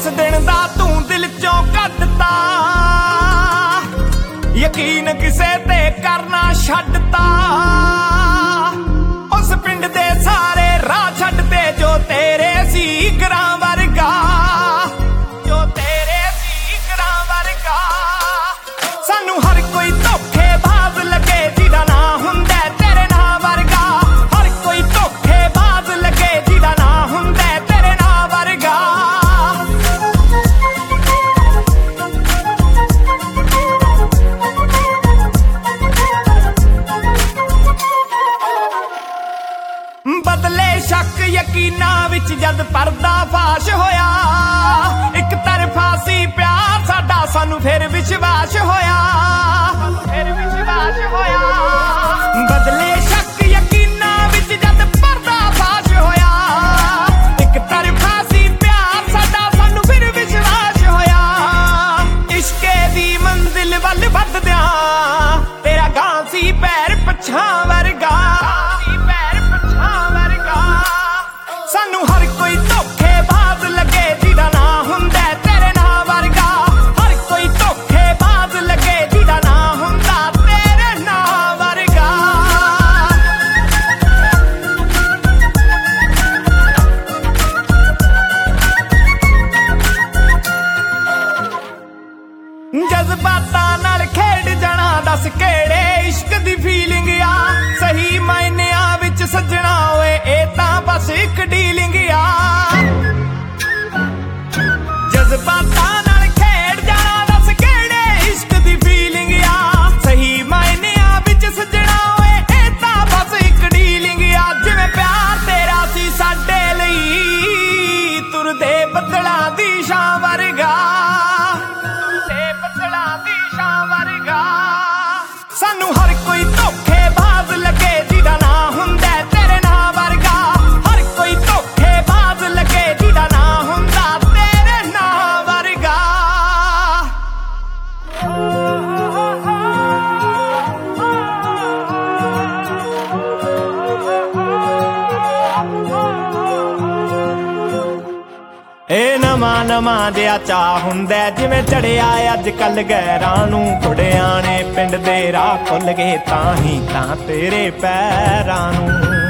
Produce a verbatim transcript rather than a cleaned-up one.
जिस दिन दा तू दिल चों कड्डता यकीन किसे ते करना छड्डता उस पिंड दे सारे राह छड्डते जो तेरे सी घरां वर्गा जो तेरे सी घरां वर्गा सानू हर कोई धोखेबाज लगे जिहदा ना हुंदा तेरे ना वर्गा हर कोई धोखेबाज लगे जिहदा ना हुंदा तेरे ना वर्गा बदले शक यकीना विच जद पर्दा फाश होया एक तरफा सी प्यार साडा सानू फिर विश्वास होया फिर विश्वास होया बदले शक यकीना विच जद पर्दा फाश होया एक तरफा सी प्यार साडा सानू फिर विश्वास होया इश्के दी मंजिल वल वधदियां तेरा गां सी पैर पछां वर्गा सानू हर कोई धोखेबाज लगे जिहदा ना हुंदा तेरे ना वर्गा हर कोई धोखेबाज लगे जिहदा ना हुंदा तेरे ना वर्गा जज्बातां नाल खेड जाना दस केड़े इश्क दी फीलिंग आ सही मायनिਆਂ विच सजना ओए ए तां बस एक डीलिंग आ जज्बातां नाल खेड जाना दस केड़े इश्क दी फीलिंग आ सही मायनिਆਂ विच सजना ओए ए तां बस एक डीलिंग आ जिवें प्यार तेरा सी साडे लई तुरदे बदलां दी शां वर्गा तुरदे बदलां दी शां वर्गा सानू हर कोई धोखेबाज लगे जिहदा ना हुंदा तेरे ना वर्गा हर कोई धोखेबाज लगे जिहदा ना हुंदा तेरे ना वर्गा ए नवां नवां जिहा चाह हुंदा जिवें चढ़िया अज कल गैरां नूं कुड़ियां ने पिंड दे राह खुल गए तां ही तां तेरे पैरां नूं